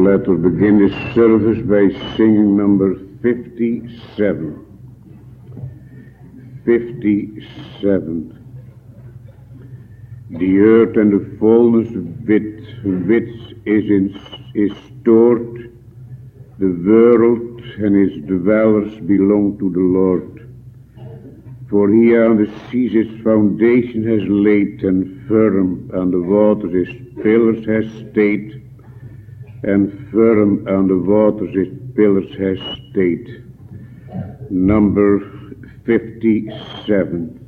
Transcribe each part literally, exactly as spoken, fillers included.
Let us begin this service by singing number fifty-seven. fifty-seven. The earth and the fullness of it, which is, in, is stored, the world and its dwellers belong to the Lord. For he on the seas his foundation has laid, and firm on the waters his pillars has stayed, and firm on the waters his pillars has stayed. Number fifty-seven.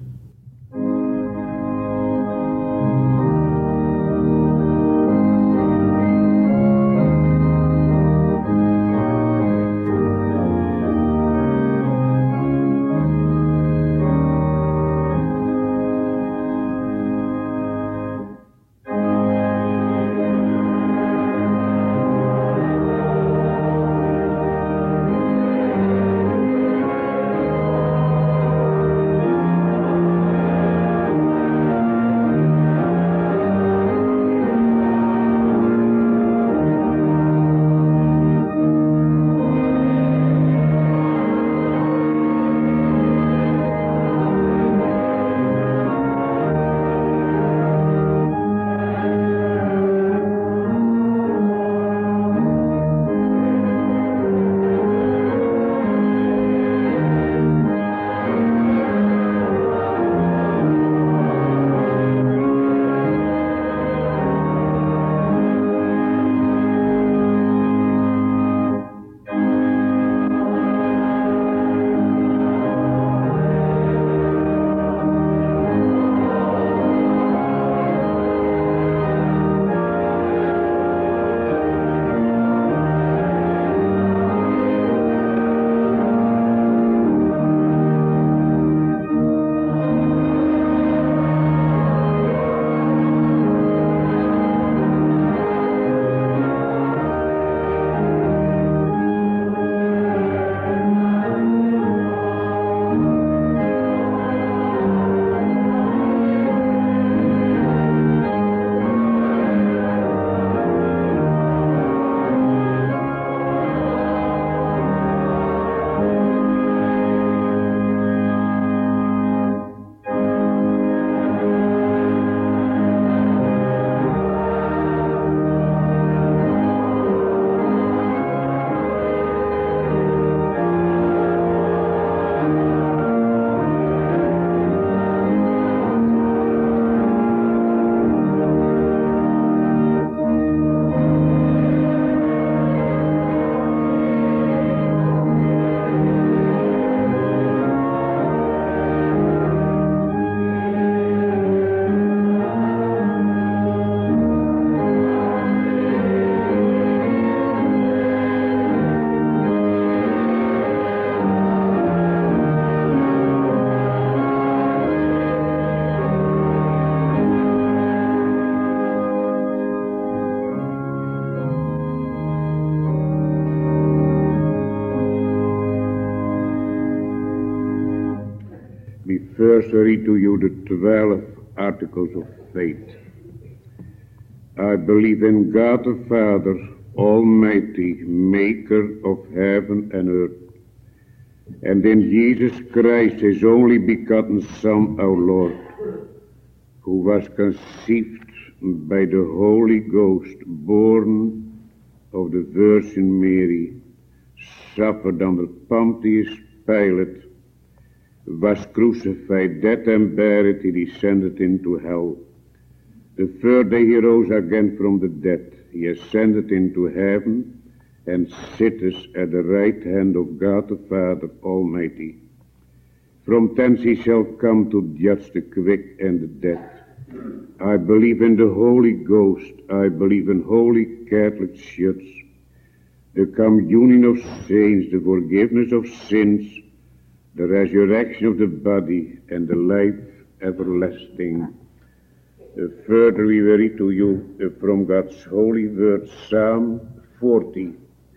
First I read to you the twelve articles of faith. I believe in God the Father, Almighty, maker of heaven and earth, and in Jesus Christ, his only begotten Son, our Lord, who was conceived by the Holy Ghost, born of the Virgin Mary, suffered under Pontius Pilate, was crucified, dead and buried, he descended into hell. The third day he rose again from the dead. He ascended into heaven and sitteth at the right hand of God the Father Almighty. From thence he shall come to judge the quick and the dead. I believe in the Holy Ghost. I believe in Holy Catholic Church, the communion of saints, the forgiveness of sins, the resurrection of the body, and the life everlasting. Uh, further we will read to you uh, from God's holy word, Psalm forty.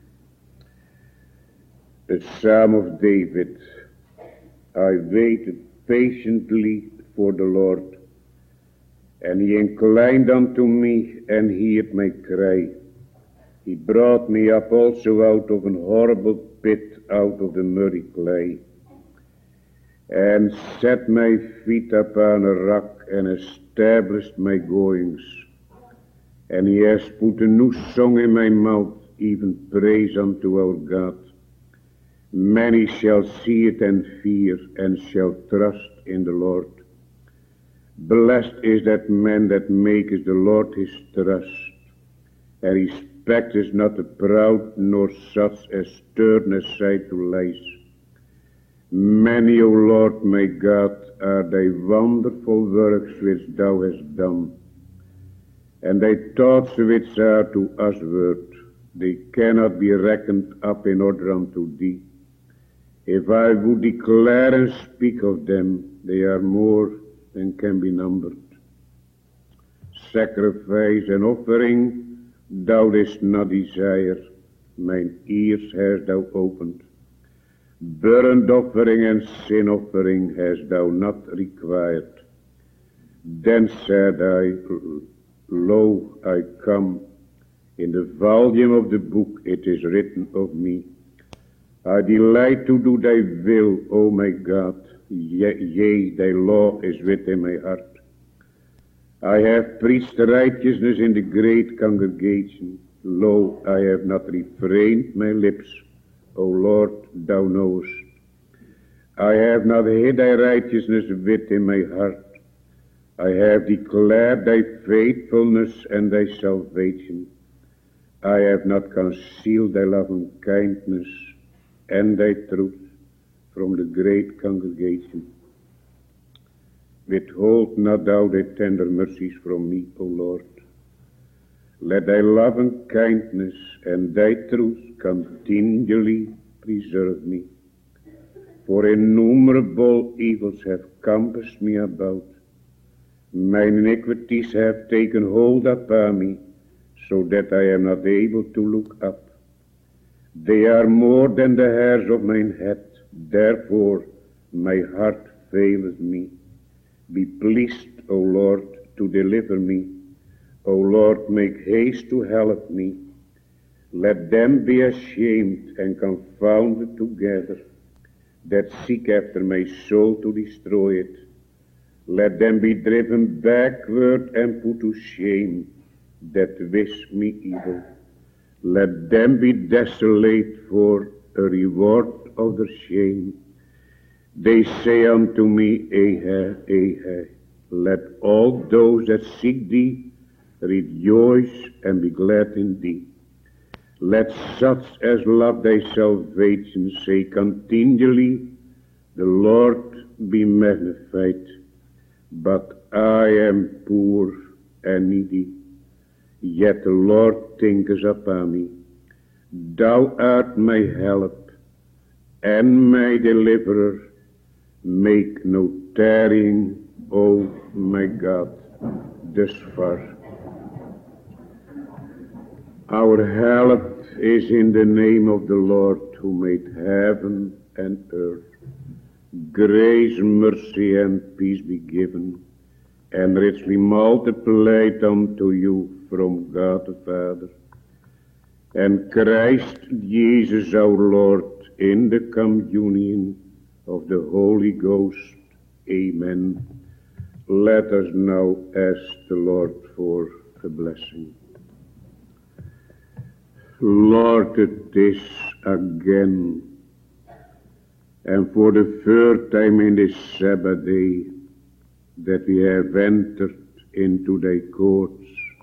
The Psalm of David. I waited patiently for the Lord, and he inclined unto me and heard my cry. He brought me up also out of an horrible pit, out of the muddy clay, and set my feet upon a rock, and established my goings. And he has put a new song in my mouth, even praise unto our God. Many shall see it and fear, and shall trust in the Lord. Blessed is that man that maketh the Lord his trust, and respecteth not the proud, nor such as turn aside to lies. Many, O Lord my God, are thy wonderful works which thou hast done, and thy thoughts which are to us word, they cannot be reckoned up in order unto thee. If I would declare and speak of them, they are more than can be numbered. Sacrifice and offering thou didst not desire, mine ears hast thou opened. Burnt offering and sin offering hast thou not required. Then said I, Lo, I come. In the volume of the book it is written of me. I delight to do thy will, O my God. Yea, yea, thy law is within my heart. I have preached righteousness in the great congregation. Lo, I have not refrained my lips. O Lord, thou knowest. I have not hid thy righteousness within my heart. I have declared thy faithfulness and thy salvation. I have not concealed thy loving kindness and thy truth from the great congregation. Withhold not thou thy tender mercies from me, O Lord. Let thy loving kindness and thy truth continually preserve me. For innumerable evils have compassed me about. Mine iniquities have taken hold upon me, so that I am not able to look up. They are more than the hairs of mine head, therefore my heart faileth me. Be pleased, O Lord, to deliver me. O Lord, make haste to help me. Let them be ashamed and confounded together that seek after my soul to destroy it. Let them be driven backward and put to shame that wish me evil. Let them be desolate for a reward of their shame. They say unto me, Ahah, Ahah. Let all those that seek thee rejoice and be glad in thee. Let such as love thy salvation say continually, the Lord be magnified. But I am poor and needy, yet the Lord thinketh upon me. Thou art my help and my deliverer. Make no tarrying, O my God, thus far. Our help is in the name of the Lord who made heaven and earth. Grace, mercy, and peace be given, and richly multiplied unto you from God the Father, and Christ Jesus our Lord, in the communion of the Holy Ghost. Amen. Let us now ask the Lord for a blessing. Lord, it is again, and for the third time in this Sabbath day, that we have entered into thy courts,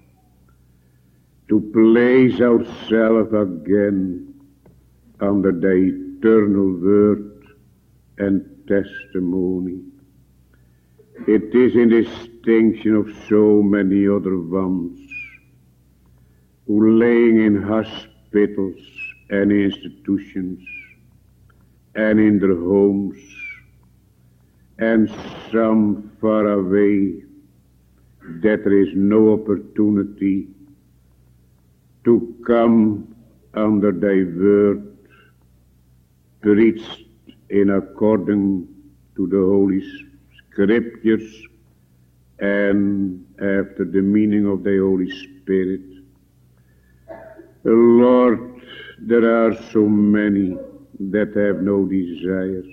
to place ourselves again under thy eternal word and testimony. It is in distinction of so many other ones who laying in hospitals and institutions and in their homes, and some far away, that there is no opportunity to come under thy word, preached in according to the Holy Scriptures and after the meaning of thy Holy Spirit. Lord, there are so many that have no desire,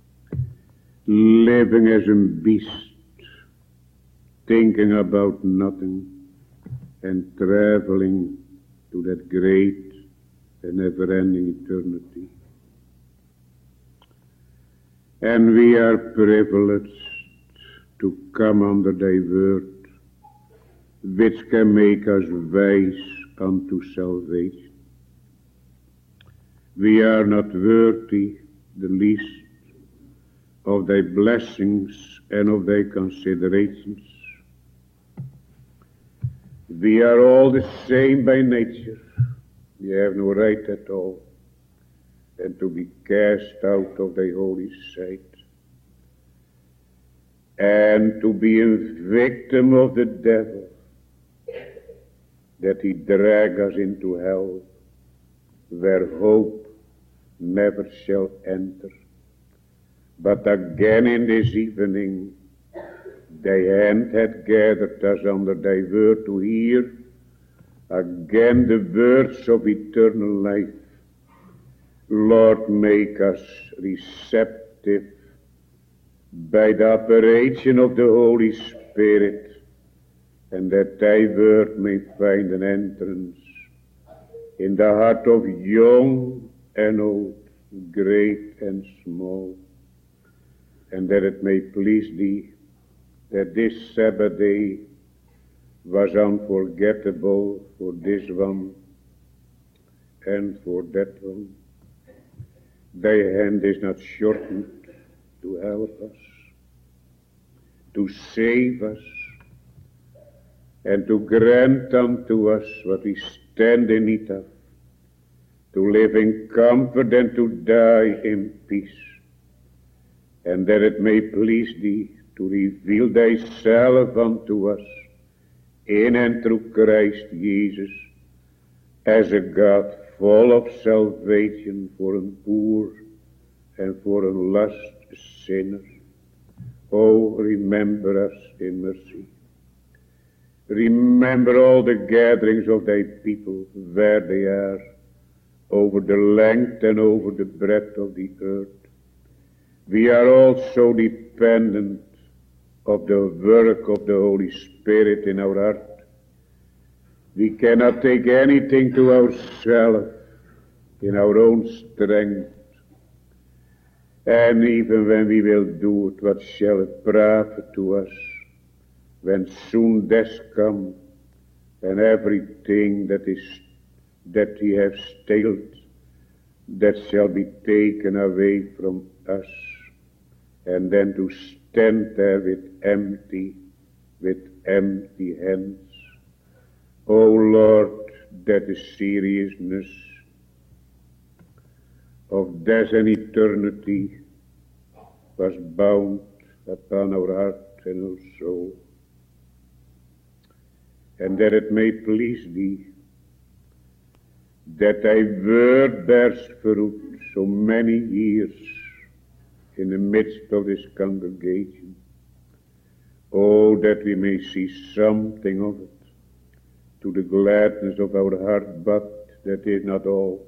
living as a beast, thinking about nothing, and traveling to that great and never-ending eternity. And we are privileged to come under thy word, which can make us wise unto salvation. We are not worthy the least of thy blessings and of thy considerations. We are all the same by nature. We have no right at all than to be cast out of thy holy sight, and to be a victim of the devil, that he drag us into hell, where hope never shall enter. But again in this evening, thy hand hath gathered us under thy word to hear again the words of eternal life. Lord, make us receptive by the operation of the Holy Spirit, and that thy word may find an entrance in the heart of young and old, great and small, and that it may please thee that this Sabbath day was unforgettable for this one and for that one. Thy hand is not shortened to help us, to save us, and to grant unto us what we stand in need of, to live in comfort and to die in peace, and that it may please thee to reveal thyself unto us in and through Christ Jesus as a God full of salvation for a poor and for a lost sinner. Oh, remember us in mercy. Remember all the gatherings of thy people where they are, over the length and over the breadth of the earth. We are all so dependent of the work of the Holy Spirit in our heart. We cannot take anything to ourselves in our own strength. And even when we will do it, what shall it profit to us when soon death comes and everything that is that we have staled, that shall be taken away from us, and then to stand there with empty, with empty hands. Oh Lord, that the seriousness of death and eternity was bound upon our heart and our soul, and that it may please thee that thy word bears fruit so many years in the midst of this congregation. Oh, that we may see something of it to the gladness of our heart, but that is not all.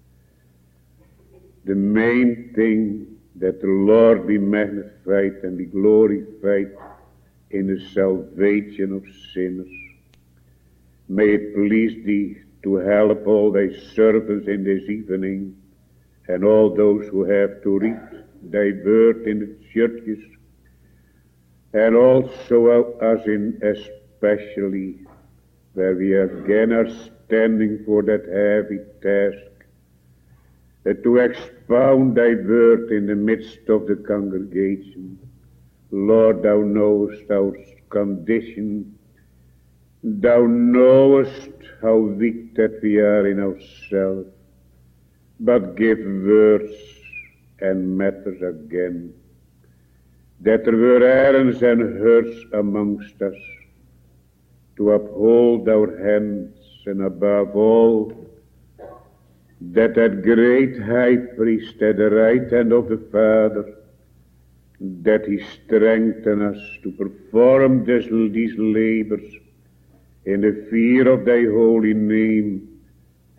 The main thing, that the Lord be magnified and be glorified in the salvation of sinners. May it please thee to help all thy servants in this evening, and all those who have to read thy word in the churches, and also us in especially where we again are standing for that heavy task, that to expound thy word in the midst of the congregation. Lord, thou knowest our condition. Thou knowest how weak that we are in ourselves, but give words and matters again, that there were errands and hurts amongst us, to uphold our hands, and above all, that that great high priest at the right hand of the Father, that he strengthen us to perform this, these labors in the fear of thy holy name,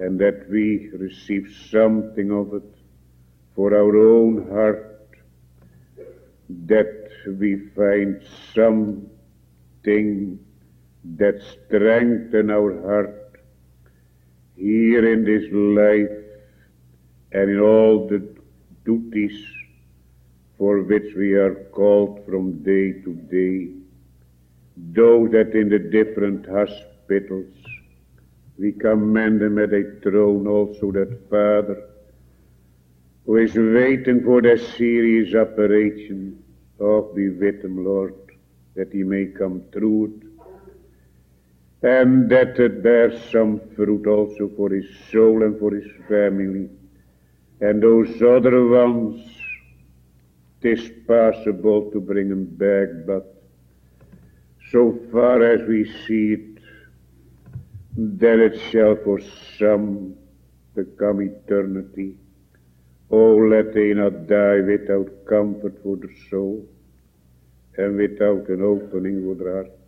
and that we receive something of it for our own heart, that we find something that strengthens our heart here in this life and in all the duties for which we are called from day to day. Those that in the different hospitals, we commend them at a throne, also that Father who is waiting for the serious operation. Oh, be with him, Lord, that he may come through it, and that it bears some fruit also for his soul and for his family. And those other ones, 'tis possible to bring them back, but so far as we see it, that it shall for some become eternity. Oh, let they not die without comfort for the soul and without an opening for the heart.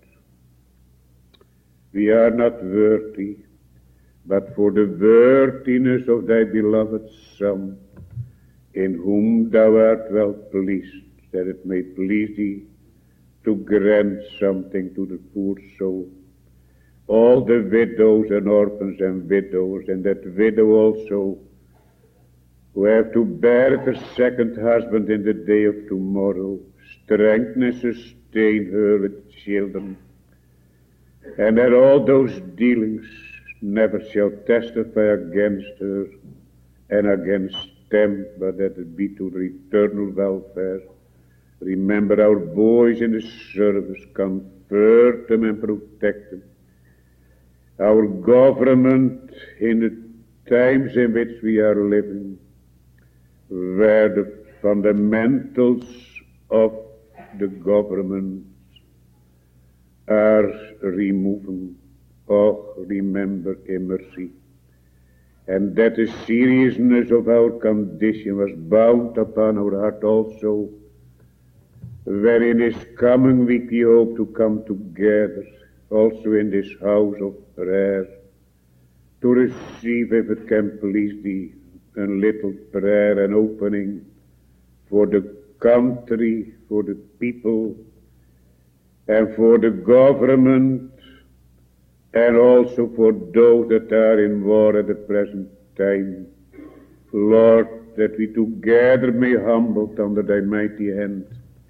We are not worthy, but for the worthiness of thy beloved Son, in whom thou art well pleased, that it may please thee to grant something to the poor soul, all the widows and orphans and widows, and that widow also who have to bear her second husband in the day of tomorrow. Strengthen and sustain her with children, and that all those dealings never shall testify against her and against them, but that it be to their eternal welfare. Remember our boys in the service, comfort them and protect them. Our government in the times in which we are living, where the fundamentals of the government are removing. Oh, remember in mercy. And that the seriousness of our condition was bound upon our heart also, where in this coming week we hope to come together, also in this house of prayer, to receive, if it can please thee, a little prayer and opening for the country, for the people, and for the government, and also for those that are in war at the present time. Lord, that we together may humble under thy mighty hand,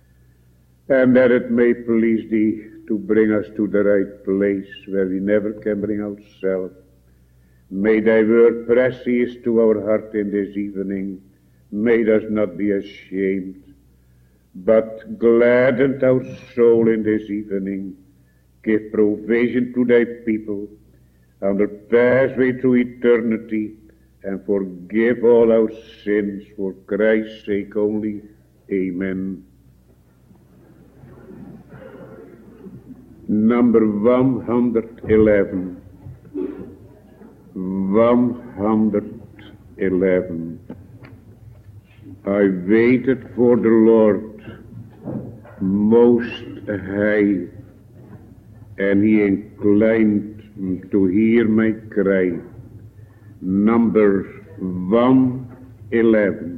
and that it may please thee to bring us to the right place where we never can bring ourselves. May thy word precious to our heart in this evening. May us not be ashamed, but gladden our soul in this evening. Give provision to thy people on the pathway to eternity, and forgive all our sins for Christ's sake only. Amen. Number one hundred eleven. one hundred eleven. I waited for the Lord most high, and he inclined to hear my cry. Number one eleven.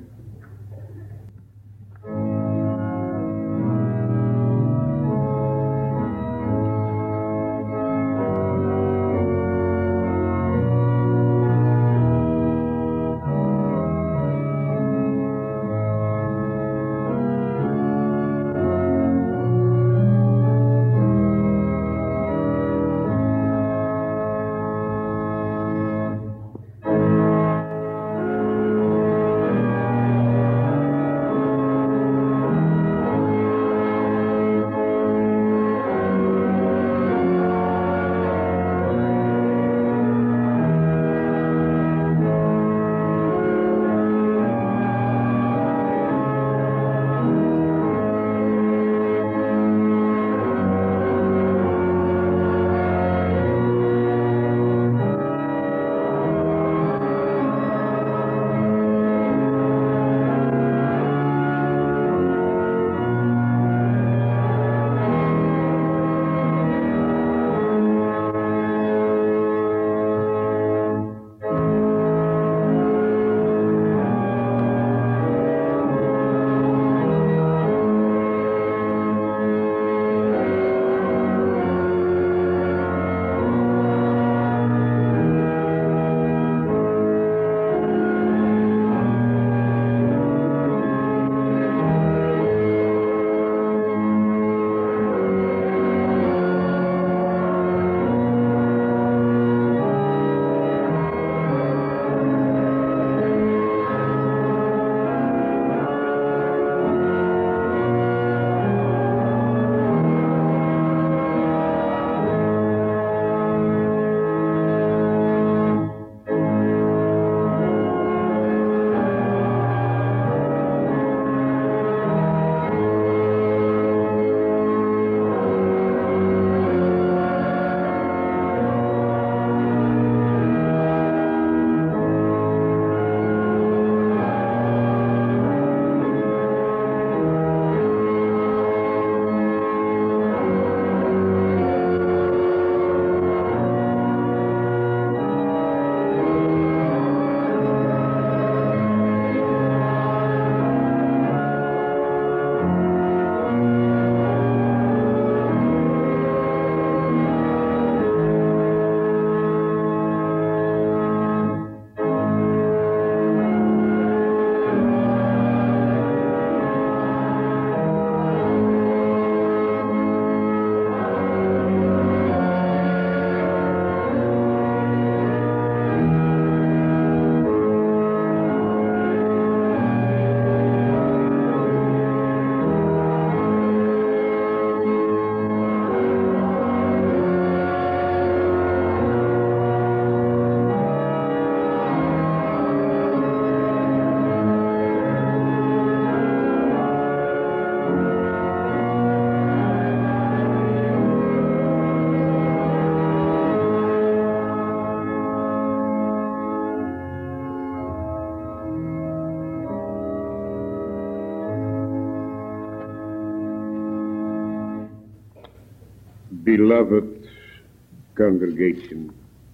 Beloved congregation,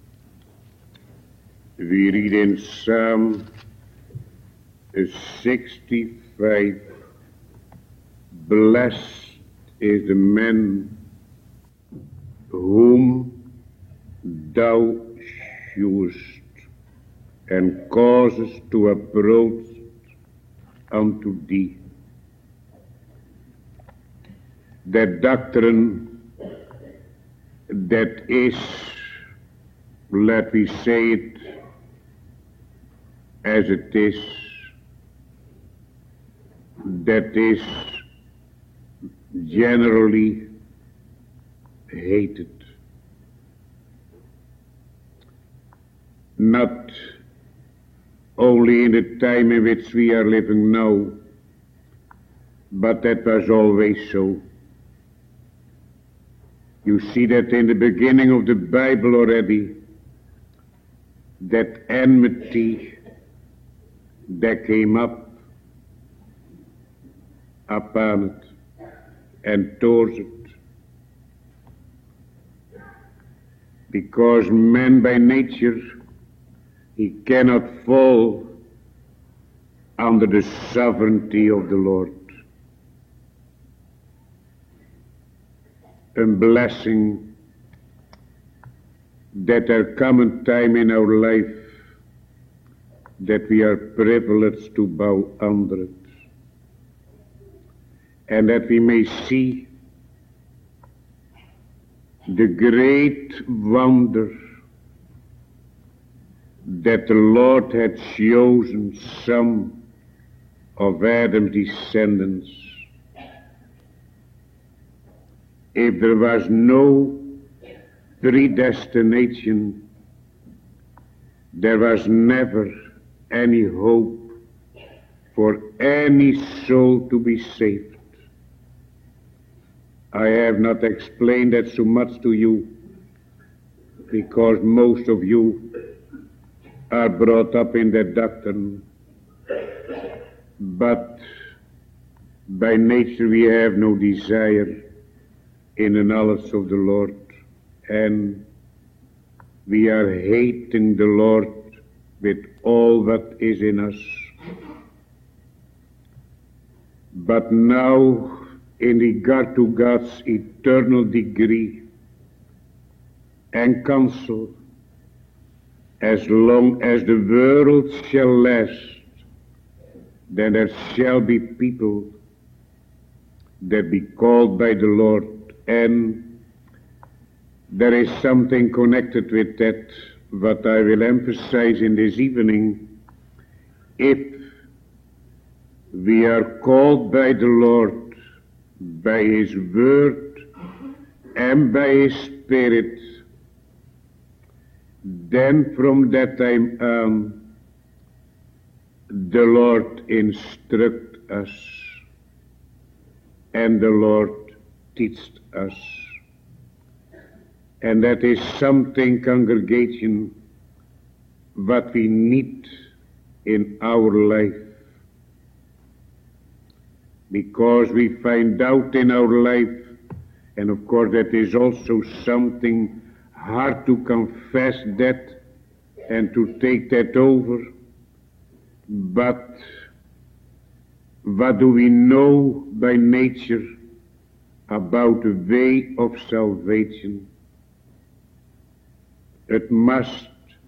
we read in Psalm sixty-five, blessed is the man whom thou shewest and causest to approach unto thee. That doctrine that is, let me say it as it is, that is generally hated. Not only in the time in which we are living now, but that was always so. You see that in the beginning of the Bible already, that enmity that came up upon it and towards it. Because man by nature, he cannot fall under the sovereignty of the Lord. A blessing that there come a time in our life that we are privileged to bow under it, and that we may see the great wonder that the Lord had chosen some of Adam's descendants. If there was no predestination, there was never any hope for any soul to be saved. I have not explained that so much to you because most of you are brought up in that doctrine, but by nature we have no desire in the knowledge of the Lord, and we are hating the Lord with all that is in us. But now, in regard to God's eternal degree and counsel, as long as the world shall last, then there shall be people that be called by the Lord. And there is something connected with that, what I will emphasize in this evening. If we are called by the Lord, by His Word and by His Spirit, then from that time on, the Lord instruct us, and the Lord teached us. And that is something, congregation, what we need in our life. Because we find out in our life, and of course that is also something hard to confess that and to take that over, but what do we know by nature about the way of salvation? It must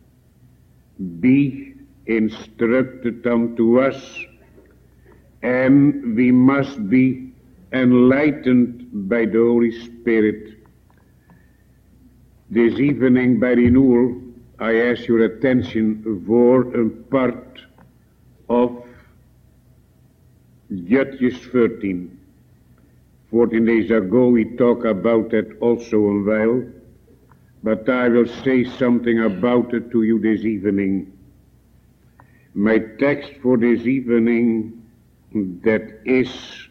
be instructed unto us, and we must be enlightened by the Holy Spirit. This evening, by renewal, I ask your attention for a part of Judges thirteen. Fourteen days ago we talked about that also a while, but I will say something about it to you this evening. My text for this evening, that is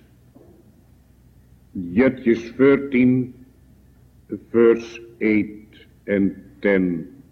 Judges thirteen, verse eight and ten.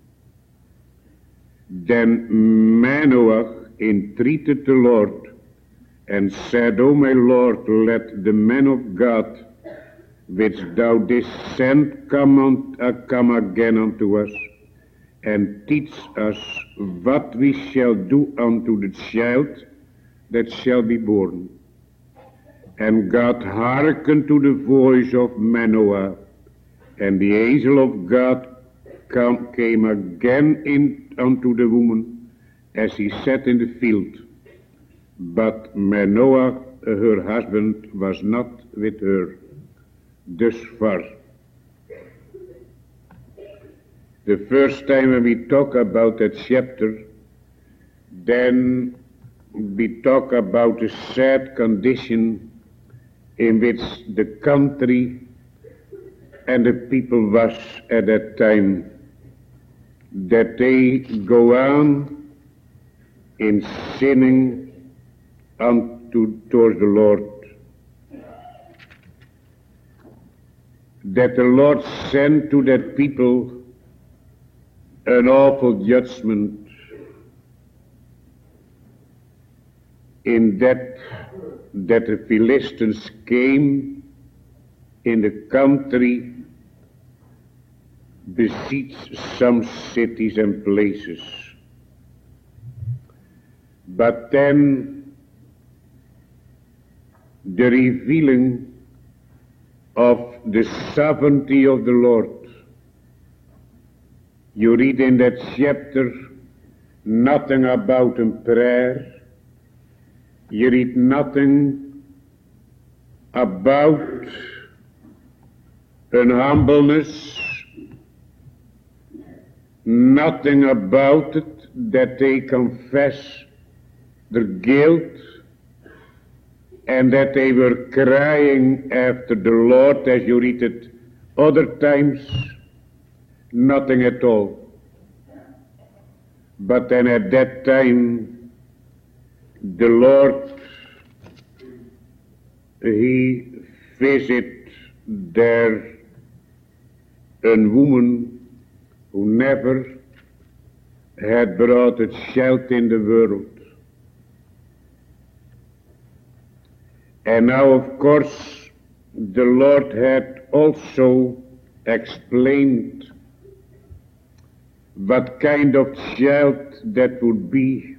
Then Manoah entreated the Lord and said, O my Lord, let the men of God which thou didst send come, on, uh, come again unto us, and teach us what we shall do unto the child that shall be born. And God hearkened to the voice of Manoah, and the angel of God come, came again in unto the woman as he sat in the field. But Manoah, her husband, was not with her. Thus far. The first time when we talk about that chapter, then we talk about the sad condition in which the country and the people was at that time, that they go on in sinning unto towards the Lord, that the Lord sent to that people an awful judgment, in that that the Philistines came in the country, besieged some cities and places. But then the revealing of the sovereignty of the Lord. You read in that chapter nothing about a prayer. You read nothing about an humbleness, nothing about it that they confess their guilt and that they were crying after the Lord, as you read it other times. Nothing at all. But then at that time, the Lord, he visited there a woman who never had brought a child in the world. And now, of course, the Lord had also explained what kind of child that would be,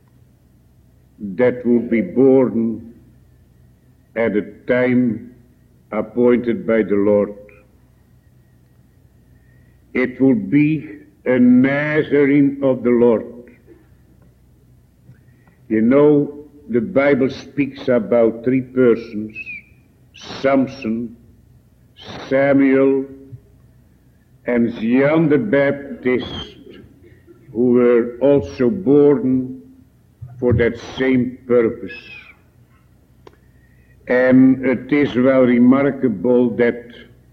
that would be born at a time appointed by the Lord. It would be a Nazarene of the Lord. You know, the Bible speaks about three persons: Samson, Samuel, and John the Baptist, who were also born for that same purpose. And it is well remarkable that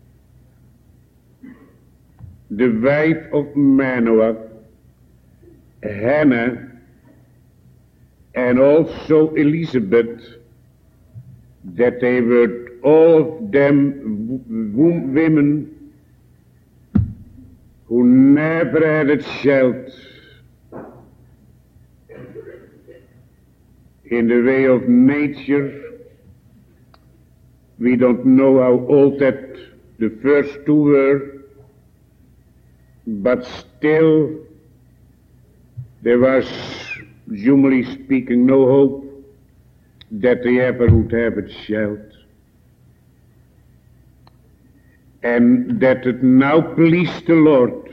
the wife of Manoah, Hannah, and also Elizabeth, that they were all of them w- women who never had a child. In the way of nature, we don't know how old that the first two were, but still there was, humanly speaking, no hope that they ever would have a child. And that it now pleased the Lord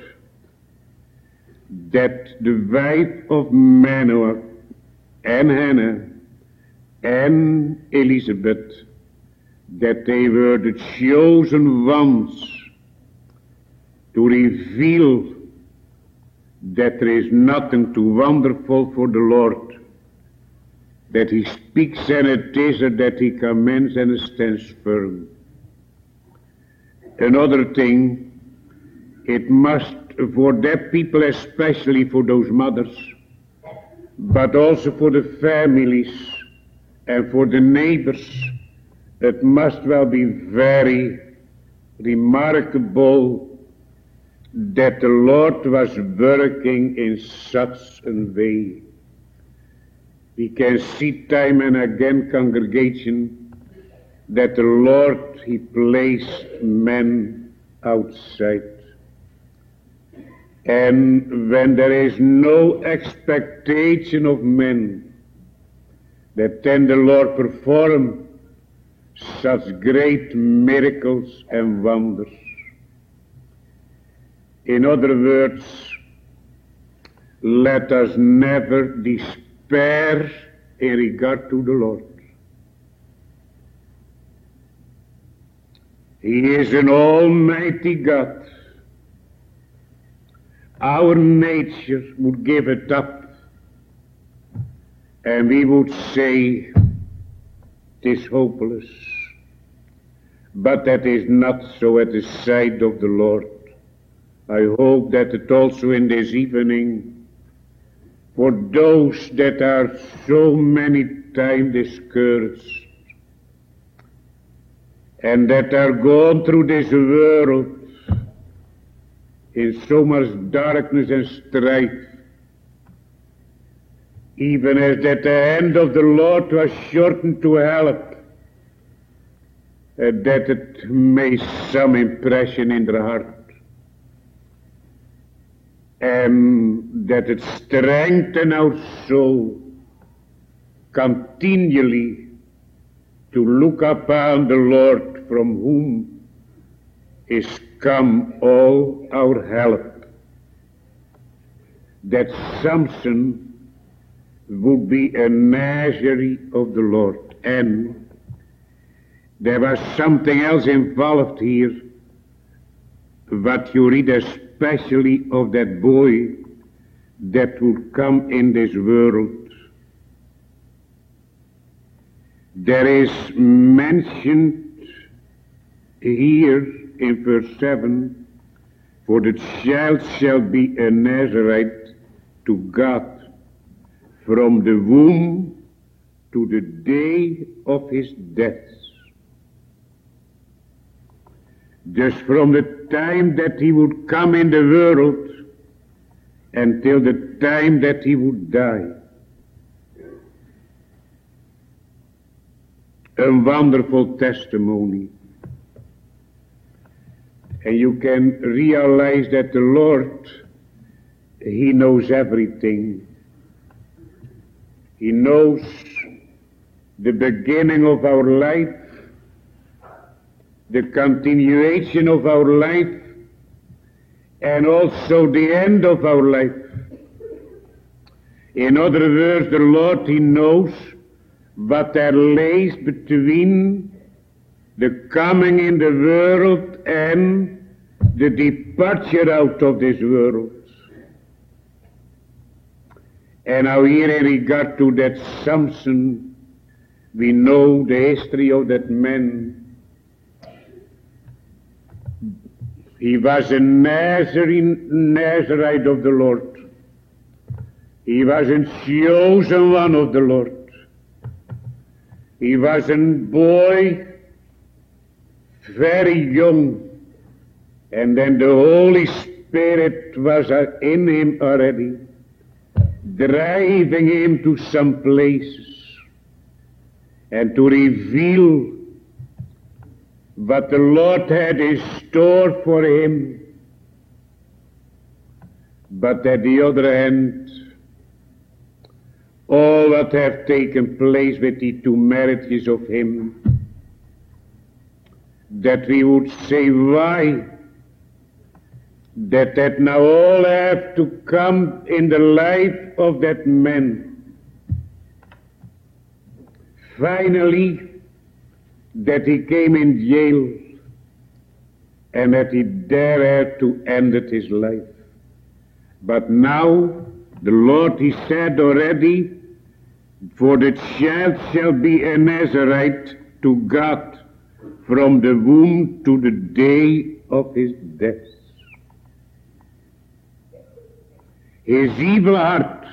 that the wife of Manoah and Hannah and Elizabeth, that they were the chosen ones to reveal that there is nothing too wonderful for the Lord, that he speaks and it is, that he commands and it stands firm. Another thing, it must, for that people, especially for those mothers, but also for the families and for the neighbors, it must well be very remarkable that the Lord was working in such a way. We can see time and again congregation that the Lord, he placed men outside. And when there is no expectation of men, that then the Lord perform such great miracles and wonders. In other words, let us never despair in regard to the Lord. He is an almighty God. Our nature would give it up, and we would say, it is hopeless. But that is not so at the sight of the Lord. I hope that it also in this evening, for those that are so many times discouraged, and that are gone through this world in so much darkness and strife, even as that the hand of the Lord was shortened to help, uh, that it made some impression in their heart, and that it strengthen our soul continually to look upon the Lord, from whom is come all our help. That Samson would be a Nazarene of the Lord. And there was something else involved here, what you read especially of that boy that would come in this world. There is mentioned here in verse seven, for the child shall be a Nazarite to God from the womb to the day of his death. Just from the time that he would come in the world until the time that he would die. A wonderful testimony. And you can realize that the Lord, he knows everything. He knows the beginning of our life, the continuation of our life, and also the end of our life. In other words, the Lord, he knows what there lays between the coming in the world and the departure out of this world. And now here in regard to that Samson, we know the history of that man. He was a Nazarene, Nazarite of the Lord. He was a chosen one of the Lord. He was a boy, very young, and then the Holy Spirit was in him already, driving him to some places and to reveal what the Lord had in store for him. But at the other hand, all that have taken place with the two marriages of him, that we would say, why? That that now all have to come in the life of that man. Finally, that he came in jail, and that he there had to end his life. But now, the Lord, he said already, for the child shall be a Nazarite to God from the womb to the day of his death. His evil heart,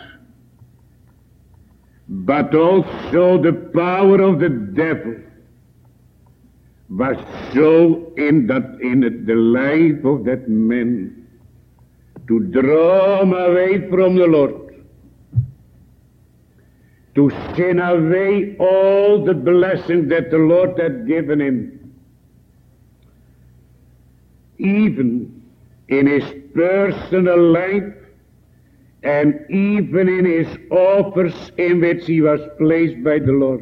but also the power of the devil, was so in that in it, the life of that man, to draw him away from the Lord, to sin away all the blessings that the Lord had given him. Even in his personal life, and even in his offers in which he was placed by the Lord.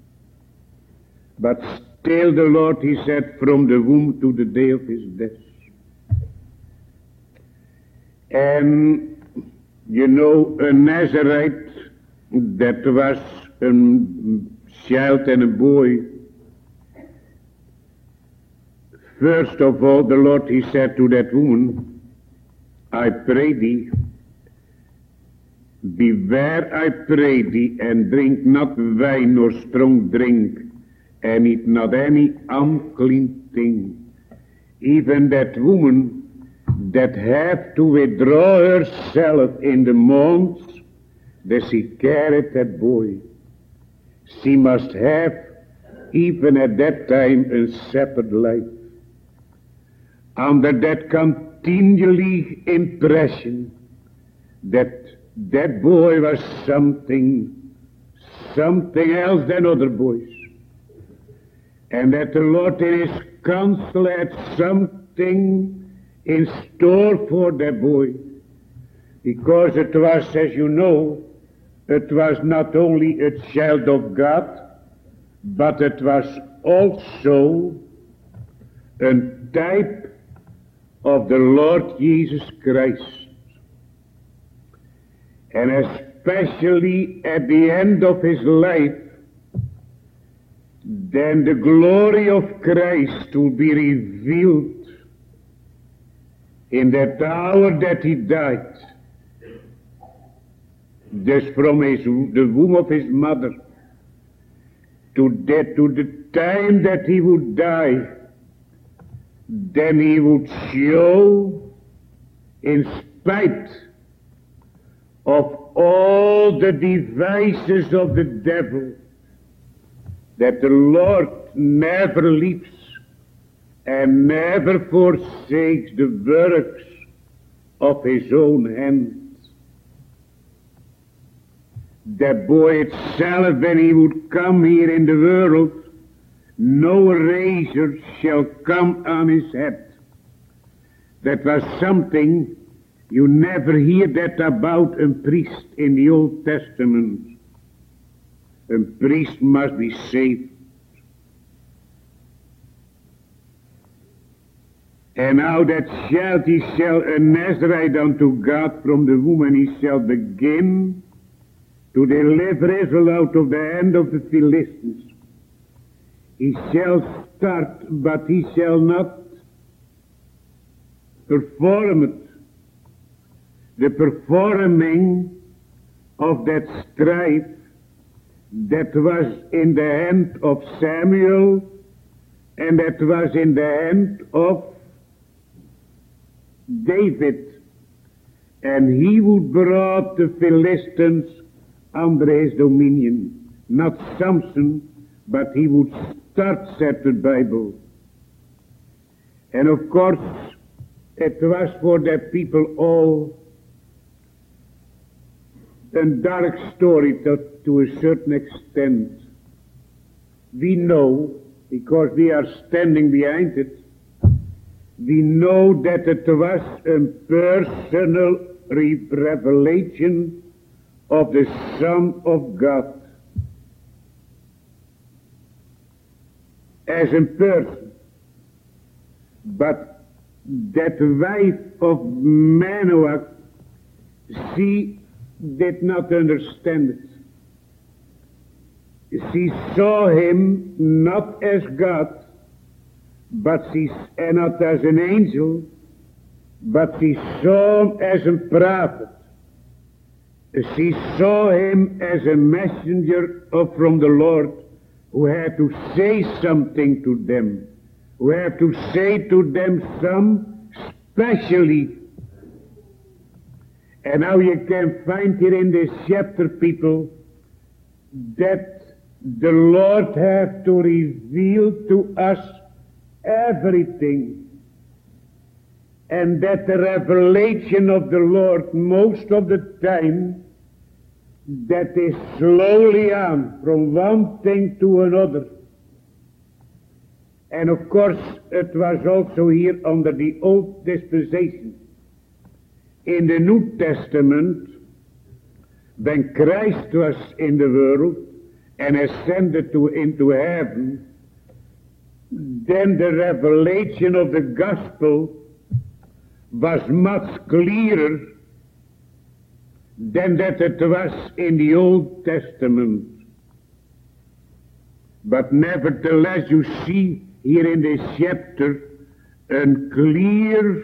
But still the Lord, he said, from the womb to the day of his death. And you know, a Nazarite that was a child and a boy, first of all the Lord, he said to that woman, I pray thee, beware, I pray thee, and drink not wine nor strong drink, and eat not any unclean thing. Even that woman that have to withdraw herself in the months that she carried that boy, she must have, even at that time, a separate life. Under that continually impression that that boy was something, something else than other boys. And that the Lord in his counsel had something in store for that boy. Because it was, as you know, it was not only a child of God, but it was also a type of the Lord Jesus Christ. And especially at the end of his life, then the glory of Christ will be revealed in that hour that he died. Just from his, the womb of his mother to, that, to the time that he would die, then he would show, in spite of all the devices of the devil, that the Lord never leaves and never forsakes the works of his own hands. That boy itself, when he would come here in the world, no razor shall come on his head. That was something you never hear that about a priest in the Old Testament. A priest must be saved. And now that child, he shall a Nazarite unto God from the womb, and he shall begin to deliver Israel out of the hand of the Philistines. He shall start, but he shall not perform it. The performing of that strife that was in the hand of Samuel, and that was in the hand of David. And he would brought the Philistines under his dominion. Not Samson, but he would start, said the Bible. And of course, it was for the people all a dark story to, to a certain extent. We know, because we are standing behind it, we know that it was a personal re- revelation of the Son of God. As a person. But that wife of Manoah, she did not understand it. She saw him not as God, but she, and not as an angel, but she saw him as a prophet. She saw him as a messenger of, from the Lord, who had to say something to them, who had to say to them some specially. And now you can find here in this chapter, people, that the Lord has to reveal to us everything. And that the revelation of the Lord most of the time that is slowly on from one thing to another. And of course, it was also here under the old dispensation. In the New Testament, when Christ was in the world and ascended to, into heaven, then the revelation of the gospel was much clearer than that it was in the Old Testament. But nevertheless, you see here in this chapter a clear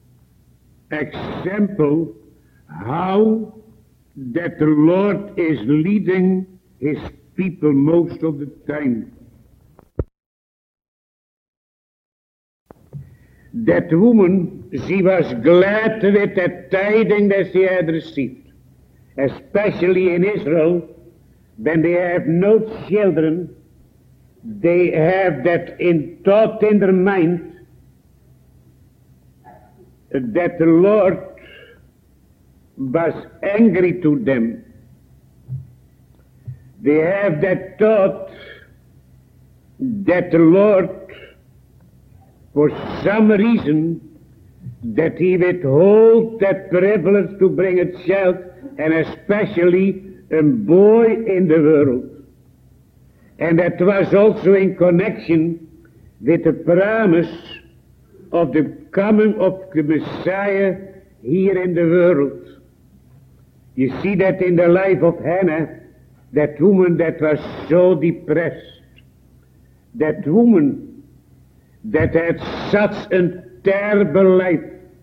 example how that the Lord is leading his people most of the time. That woman, she was glad with the tidings that she had received, especially in Israel, when they have no children. They have that in thought in their mind that the Lord was angry to them. They have that thought that the Lord, for some reason, that he withholds that privilege to bring a child, and especially a boy in the world. And that was also in connection with the promise of the coming of the Messiah here in the world. You see that in the life of Hannah, that woman that was so depressed, that woman that had such a terrible life.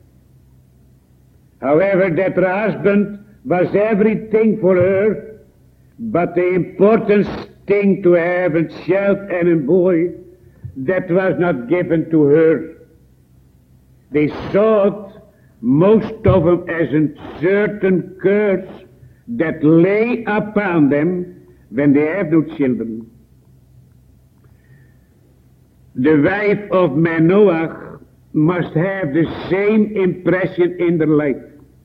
However, that her husband was everything for her, but the important thing to have a child and a boy, that was not given to her. They saw it, most of them, as a certain curse that lay upon them when they have no children. The wife of Manoah must have the same impression in their life.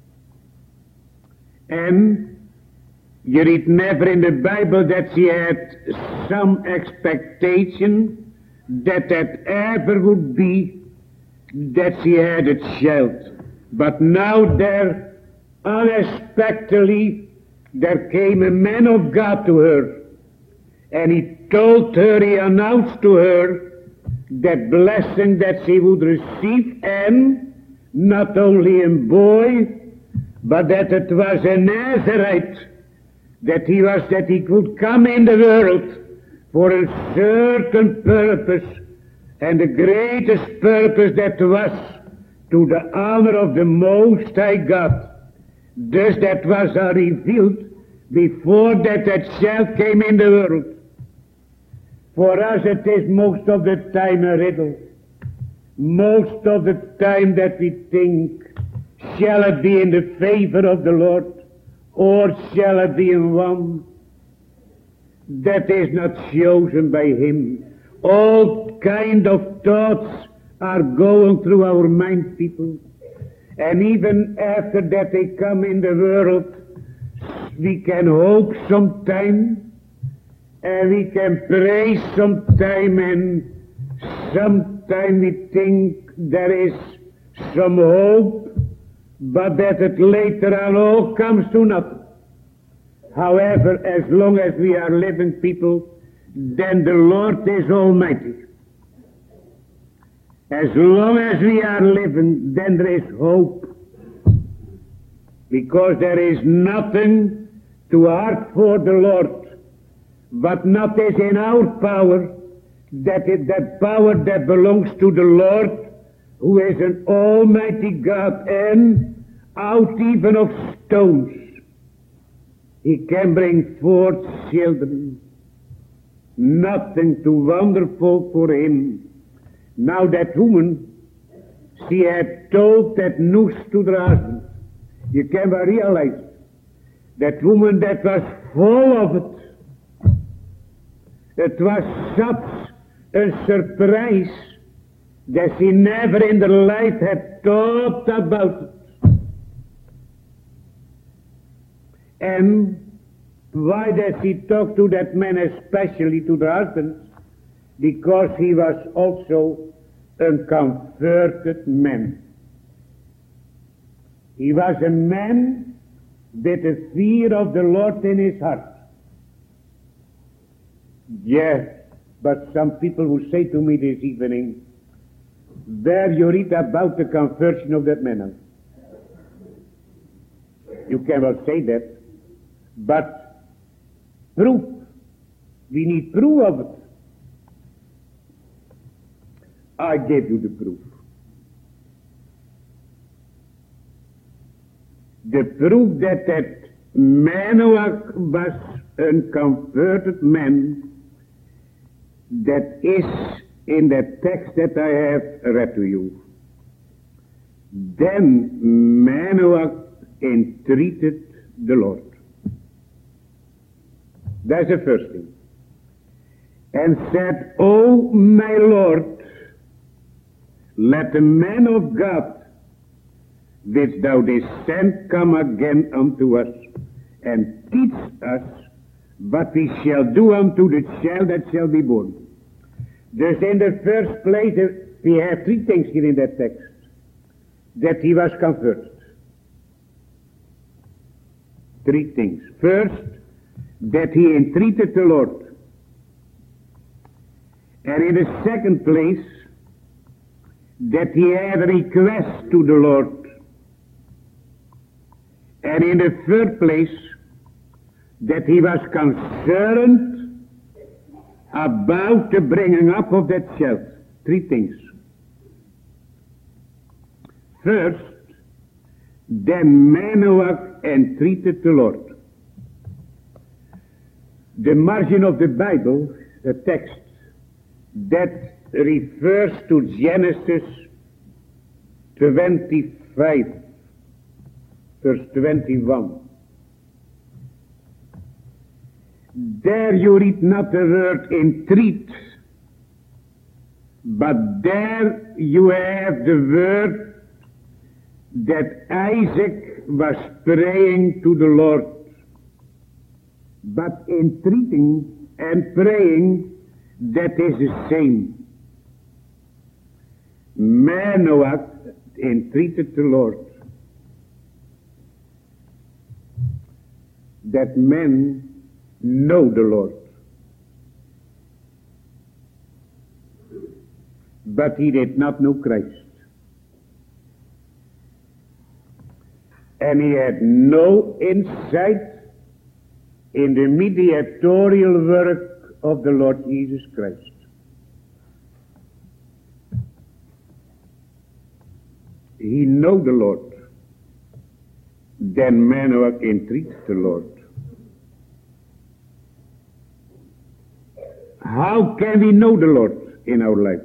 And you read never in the Bible that she had some expectation that that ever would be that she had a child. But now there, unexpectedly, there came a man of God to her, and he told her, he announced to her that blessing that she would receive, and not only a boy, but that it was a Nazarite, that he was, that he could come in the world for a certain purpose, and the greatest purpose that was to the honor of the Most High God. Thus that was uh, revealed before that that child came in the world. For us it is most of the time a riddle. Most of the time that we think, shall it be in the favor of the Lord? Or shall it be in one that is not chosen by him? All kind of thoughts are going through our mind, people. And even after that they come in the world, we can hope sometime, and we can pray sometime, and sometime we think there is some hope, but that it later on all comes to nothing. However, as long as we are living, people, then the Lord is Almighty. As long as we are living, then there is hope. Because there is nothing too hard for the Lord, but not is in our power, that is that power that belongs to the Lord, who is an almighty God, and out even of stones he can bring forth children. Nothing too wonderful for him. Now that woman, she had told that news to the husband. You can realize that woman that was full of it. It was such a surprise that she never in her life had thought about it. And Why does he talk to that man, especially to the husbands? Because he was also a converted man. He was a man with the fear of the Lord in his heart. Yes, but some people will say to me this evening, where you read about the conversion of that man. You can well say that, but proof. We need proof of it. I gave you the proof. The proof that that Manoach was a converted man, that is in the text that I have read to you. Then Manoach entreated the Lord. That's the first thing. And said, O my Lord, let the man of God which thou didst send come again unto us, and teach us what we shall do unto the child that shall be born. Thus in the first place, we have three things here in that text. That he was converted. Three things. First, that he entreated the Lord. And in the second place, that he had a request to the Lord. And in the third place, that he was concerned about the bringing up of that child. Three things. First, then Manoach entreated the Lord. The margin of the Bible, the text, that refers to Genesis twenty-five, verse twenty-one. There you read not the word entreat, but there you have the word that Isaac was praying to the Lord. But entreating and praying, that is the same. Manoach entreated the Lord that men know the Lord. But he did not know Christ. And he had no insight in the mediatorial work of the Lord Jesus Christ. He know the Lord. Then Manoach entreats the Lord. How can we know the Lord in our life?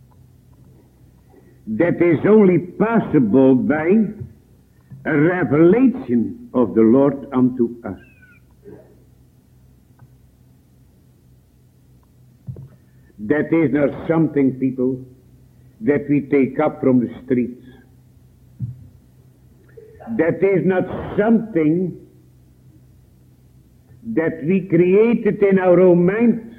That is only possible by a revelation of the Lord unto us. That is not something, people, that we take up from the streets. That is not something that we created in our own mind,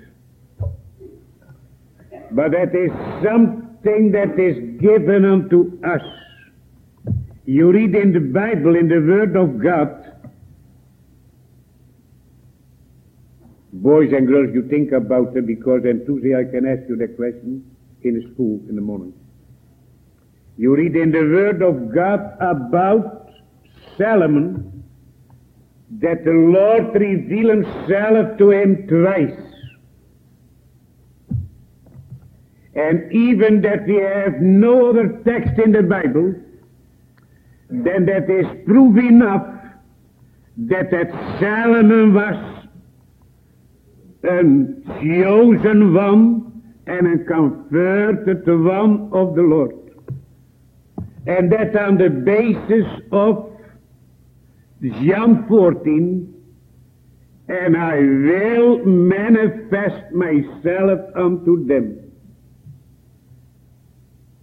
but that is something that is given unto us. You read in the Bible, in the Word of God, boys and girls, you think about it, because then Tuesday I can ask you that question in the school in the morning. You read in the Word of God about Solomon, that the Lord revealed himself to him twice. And even that we have no other text in the Bible, then that is proof enough that that Solomon was a chosen one and a converted one of the Lord. And that on the basis of John fourteen, and I will manifest myself unto them.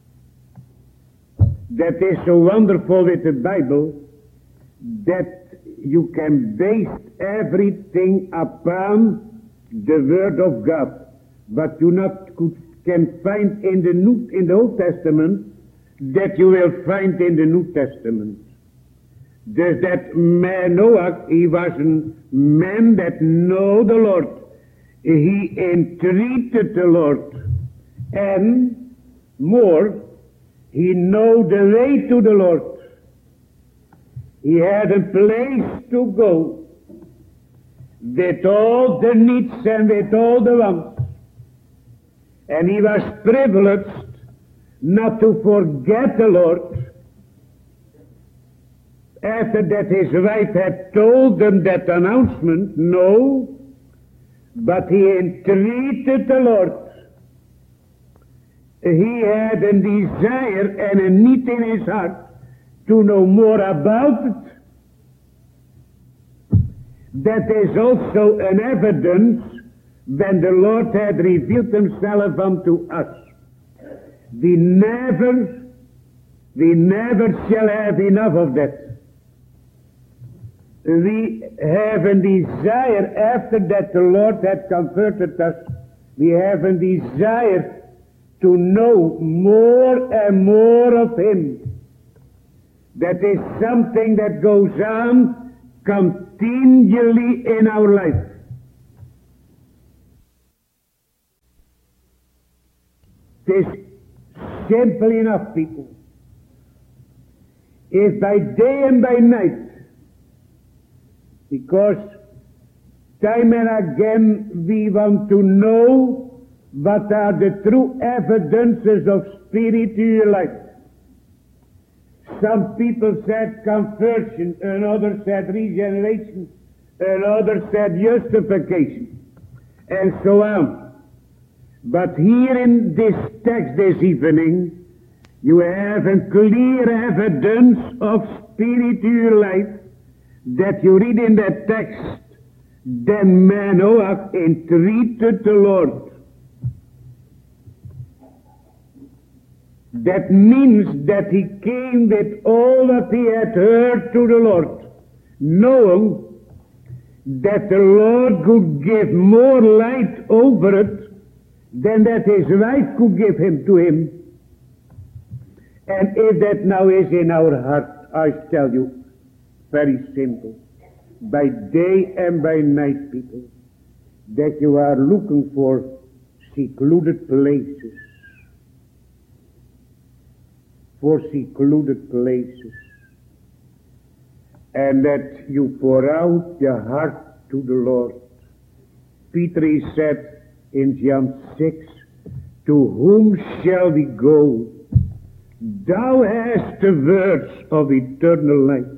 That is so wonderful with the Bible, that you can base everything upon the Word of God, but you not could, can find in the New, in the Old Testament that you will find in the New Testament. There's that man Noah, he was a man that know the Lord. He entreated the Lord, and more, he know the way to the Lord. He had a place to go with all the needs and with all the wants. And he was privileged not to forget the Lord. After that his wife had told them that announcement, no, but he entreated the Lord. He had a desire and a need in his heart to know more about it. That is also an evidence when the Lord had revealed himself unto us. We never, we never shall have enough of that. We have a desire after that the Lord had converted us. We have a desire to know more and more of him. That is something that goes on continually in our life. It is simple enough, people. If by day and by night, because time and again we want to know what are the true evidences of spiritual life. Some people said conversion, another said regeneration, another said justification, and so on. But here in this text this evening, you have a clear evidence of spiritual life that you read in that text. Then Manoah entreated the Lord. That means that he came with all that he had heard to the Lord, knowing that the Lord could give more light over it than that his wife could give him to him. And if that now is in our heart, I tell you, very simple, by day and by night, people, that you are looking for secluded places, for secluded places, and that you pour out your heart to the Lord. Peter, he said in John six, to whom shall we go? Thou hast the words of eternal life.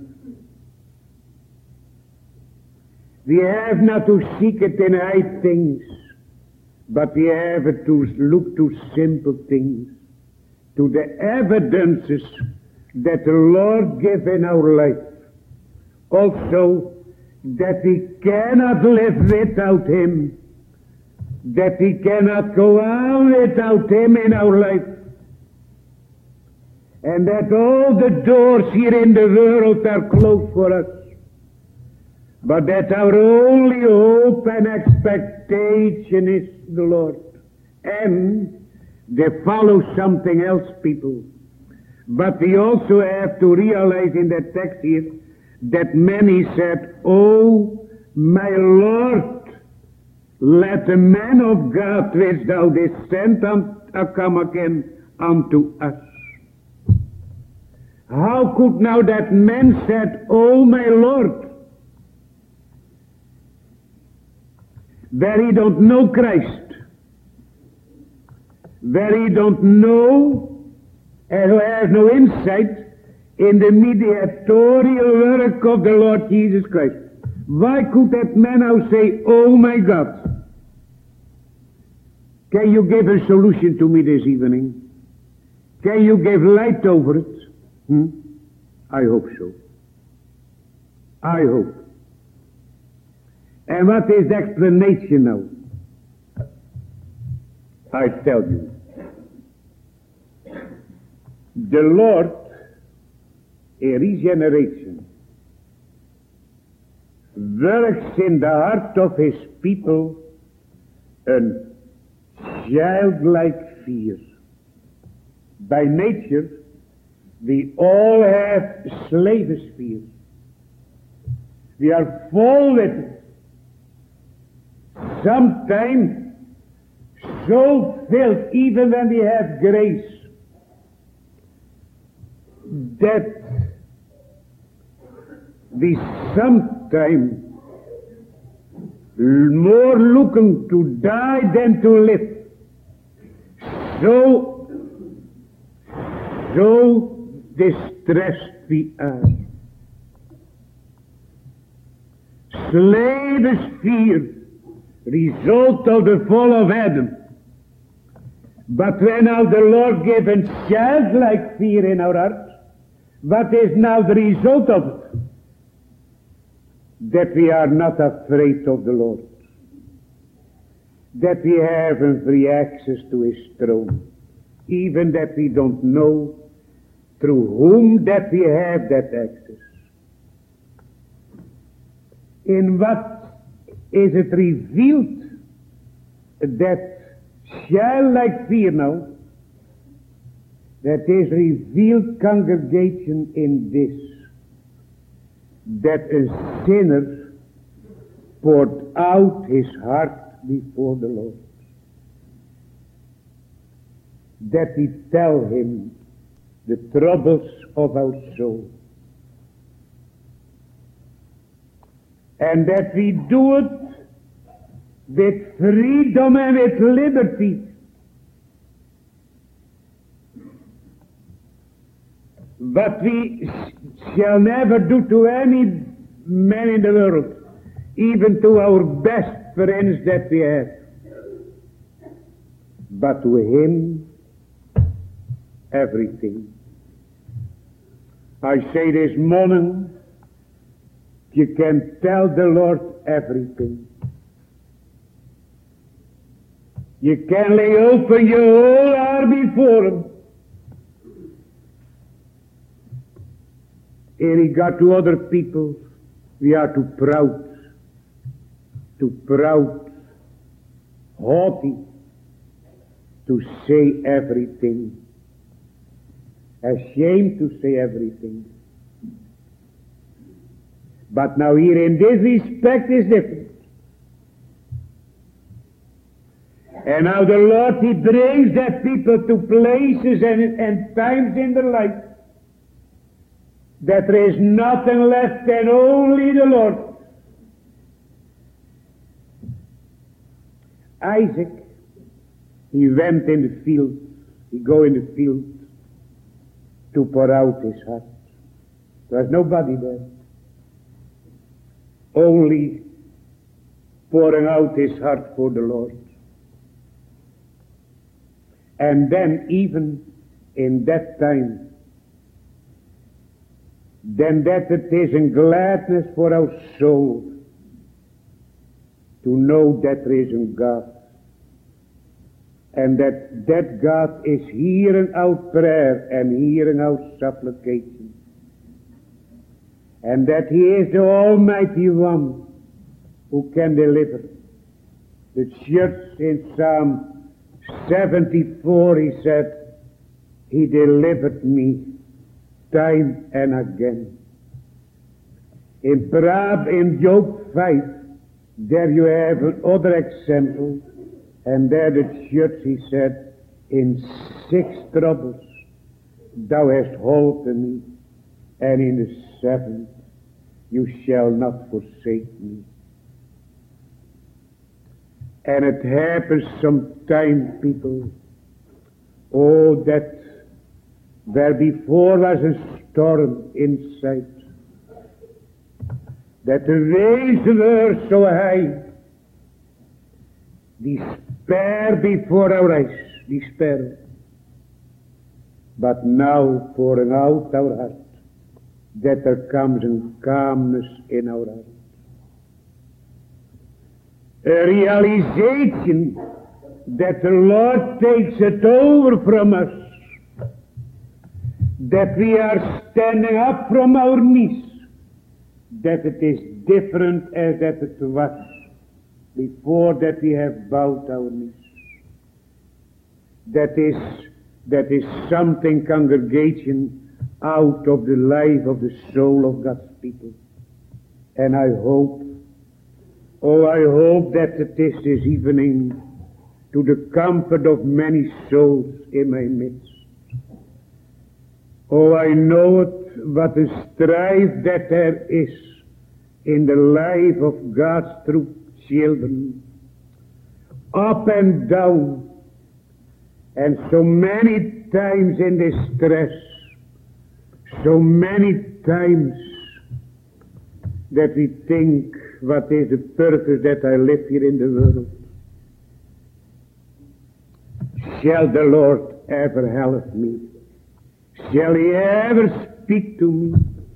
We have not to seek it in high things, but we have to look to simple things, to the evidences that the Lord gave in our life. Also, that we cannot live without him, that we cannot go on without him in our life, and that all the doors here in the world are closed for us, but that our only hope and expectation is the Lord. And they follow something else, people. But we also have to realize in that text here that many said, oh, my Lord, let the man of God which thou didst send come again unto us. How could now that man said, oh, my Lord, where he don't know Christ, where he don't know and who has no insight in the mediatorial work of the Lord Jesus Christ? Why could that man now say, oh my God? Can you give a solution to me this evening? Can you give light over it? Hmm? I hope so. I hope. And what is the explanation now? I tell you. The Lord, a regeneration, works in the heart of his people een childlike fear. By nature, we all have slavish fear. We are full with it. Sometimes so filled, even when we have grace, that we sometimes more looking to die than to live. So, so distressed we are. Slavish fear, result of the fall of Adam. But when now the Lord gave a childlike fear in our hearts, what is now the result of it? That we are not afraid of the Lord. That we have a free access to his throne. Even that we don't know through whom that we have that access. In what is it revealed that childlike fear now? That is revealed, congregation, in this. That a sinner poured out his heart before the Lord. That we tell him the troubles of our soul. And that we do it with freedom and with liberty. But we shall never do to any man in the world, even to our best friends that we have. But to him, everything. I say this morning, you can tell the Lord everything. You can lay open your whole heart before him. In regard to other people, we are too proud, too proud, haughty, to say everything, ashamed to say everything. But now here in this respect is different. And now the Lord, he brings that people to places and, and times in their life that there is nothing left than only the Lord. Isaac, he went in the field, he go in the field to pour out his heart. There was nobody there. Only pouring out his heart for the Lord. And then even in that time, then that it is a gladness for our soul to know that there is a God. And that that God is hearing our prayer and hearing our supplication. And that he is the Almighty One who can deliver. The church in Psalm seventy-four, he said, he delivered me time and again. In Proverbs, in Job five, there you have another example, and there the church, he said, in six troubles thou hast holpen me, and in the seventh you shall not forsake me. And it happens sometimes, people, oh, that where before was a storm inside, that the waves were so high, despair before our eyes, despair. But now pouring out our heart, that there comes a calmness in our heart. A realization that the Lord takes it over from us, that we are standing up from our knees, that it is different as that it was before that we have bowed our knees. That is, that is something, congregation, out of the life of the soul of God's people. And I hope, oh, I hope that it is this evening to the comfort of many souls in my midst. Oh, I know it, what a strife that there is in the life of God's true children. Up and down. And so many times in distress. So many times that we think, what is the purpose that I live here in the world? Shall the Lord ever help me? Shall he ever speak to me?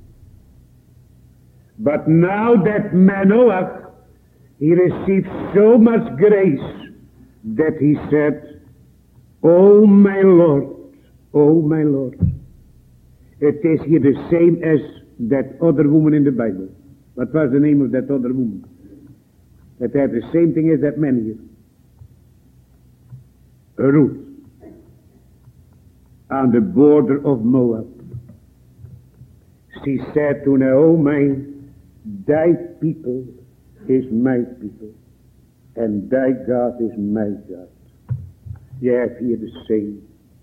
But now that Manoach, he received so much grace that he said, "Oh my Lord, oh my Lord." It is here the same as that other woman in the Bible. What was the name of that other woman? That had the same thing as that man here. Ruth. On the border of Moab. She said to Naomi, "Thy people is my people, and thy God is my God." You have here the same.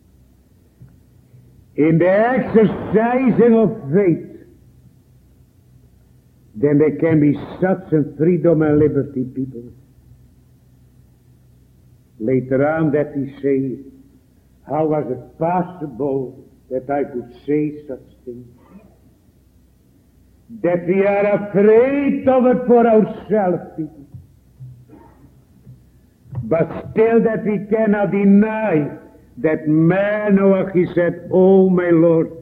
In the exercising of faith, then there can be such a freedom and liberty, people. Later on that we say, how was it possible that I could say such things? That we are afraid of it for ourselves, people. But still that we cannot deny that Manoach, he said, "Oh my Lord."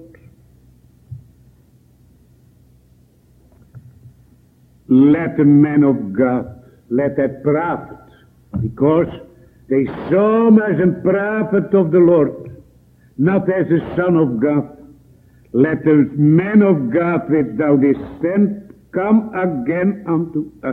Let the man of God, let that prophet, because they saw him as a prophet of the Lord, not as a son of God. Let the man of God which thou didst send come again unto us.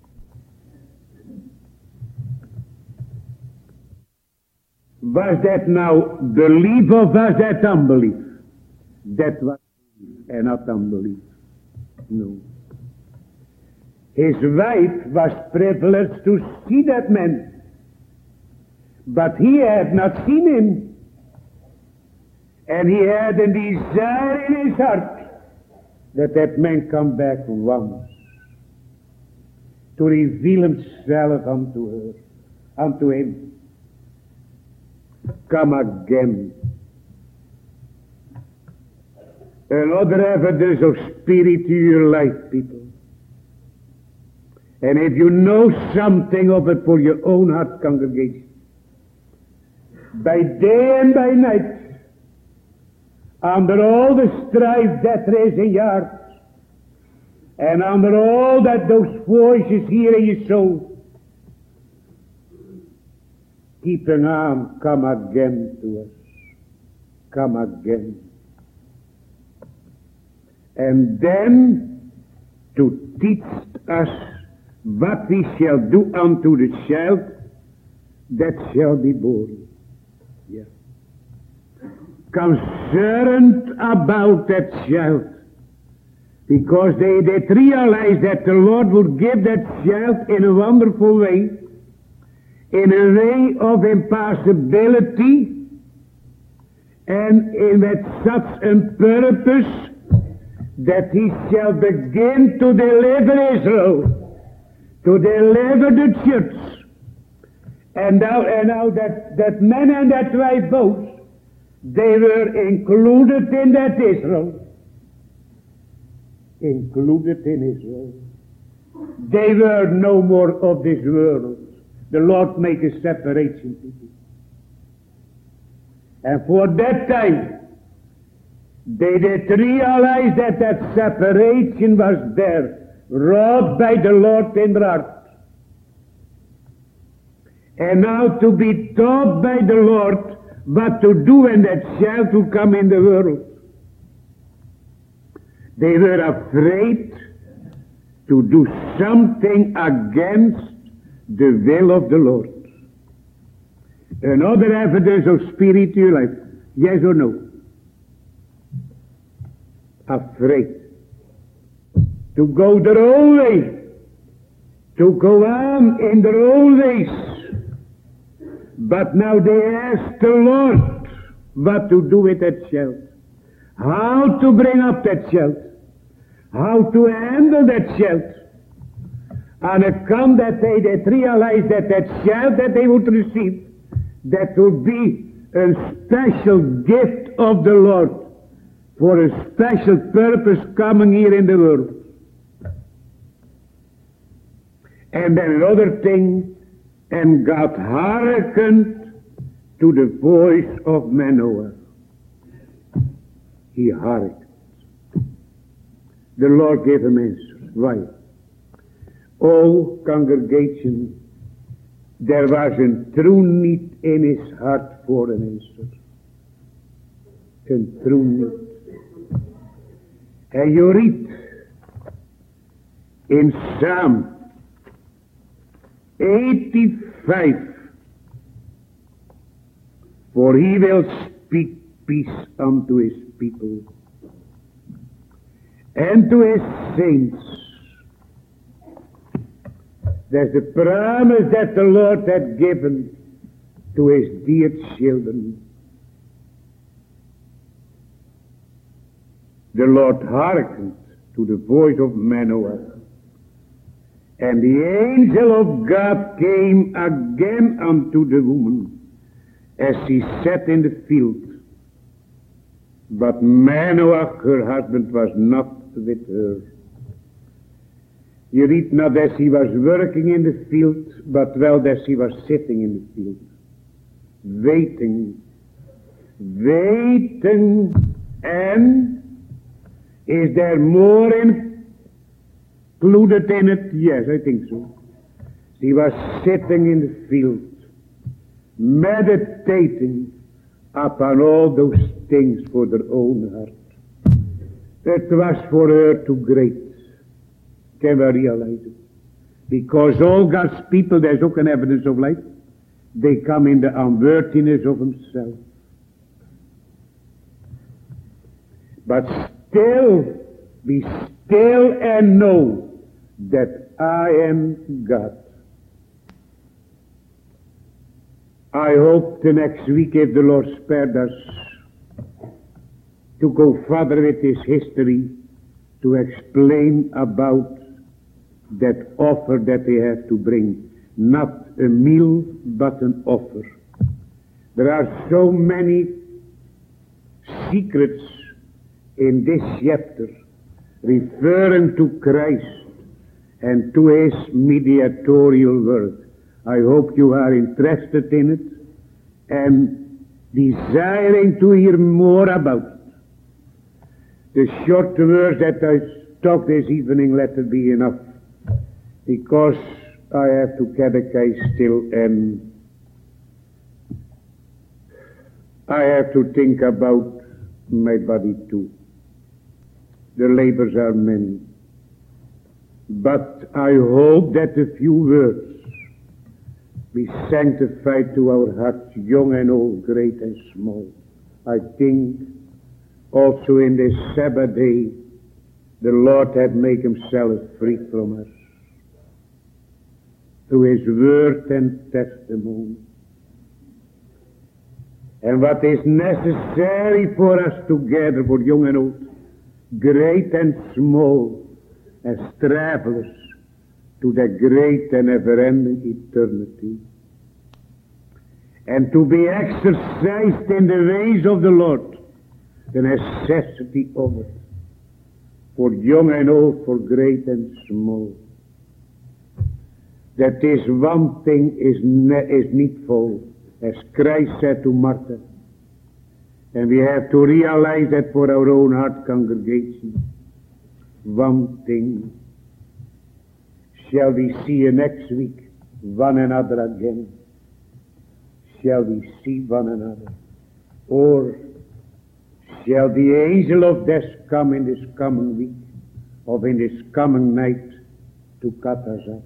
Was that now belief or was that unbelief? That was belief and not unbelief. No. His wife was privileged to see that man, but he had not seen him. And he had a desire in his heart that that man come back once to reveal himself unto her, unto him. Come again. Another evidence of spirit to your life, people. And if you know something of it for your own heart, congregation, by day and by night, under all the strife that there is in your heart, and under all that those voices here in your soul, keeping on, come again to us. Come again. And then to teach us what we shall do unto the child that shall be born. Yeah. Concerned about that child, because they did realize that the Lord would give that child in a wonderful way, in a way of impossibility, and in with such a purpose that he shall begin to deliver Israel, to deliver the church. And now, and now that, that man and that wife both, they were included in that Israel. Included in Israel. They were no more of this world. The Lord make a separation, people. And for that time, they did realize that that separation was there, wrought by the Lord in their heart. And now to be taught by the Lord what to do when that child will come in the world. They were afraid to do something against the will of the Lord. Another evidence of spiritual life, yes or no? Afraid to go their own way, to go on in their own ways. But now they ask the Lord what to do with that child, how to bring up that child, how to handle that child. And it come that day that realize that that child that they would receive, that will be a special gift of the Lord for a special purpose coming here in the world. And then another thing, and God hearkened to the voice of Manoah. He hearkened. The Lord gave him answers. Why? Oh, congregation, there was a true need in his heart for an answer. A true need. And you read in Psalm eighty-five, for he will speak peace unto his people and to his saints. There's a promise that the Lord had given to his dear children. The Lord hearkened to the voice of Manoah, and the angel of God came again unto the woman as she sat in the field. But Manoah, her husband, was not with her. You read not that she was working in the field, but well that she was sitting in the field, waiting, waiting. And is there more included in it? Yes, I think so. She was sitting in the field, meditating upon all those things for their own heart. It was for her too great. Can we realize it? Because all God's people, there's ook an evidence of life. They come in the unworthiness of himself. But still, be still and know that I am God. I hope the next week, if the Lord spared us, to go further with this history, to explain about that offer that they have to bring. Not a meal, but an offer. There are so many secrets in this chapter referring to Christ and to his mediatorial work. I hope you are interested in it and desiring to hear more about it. The short words that I talked this evening, let it be enough, because I have to catechize still, and I have to think about my body too. The labors are many, but I hope that a few words be sanctified to our hearts, young and old, great and small. I think also in this Sabbath day, the Lord had made himself free from us through his word and testimony. And what is necessary for us together, for young and old, great and small, as travelers to the great and never-ending eternity, and to be exercised in the ways of the Lord, the necessity of it, for young and old, for great and small, that this one thing is, ne- is needful, as Christ said to Martha. And we have to realize that for our own heart congregation, one thing. Shall we see you next week, one another again? Shall we see one another? Or shall the angel of death come in this coming week, or in this coming night, to cut us up.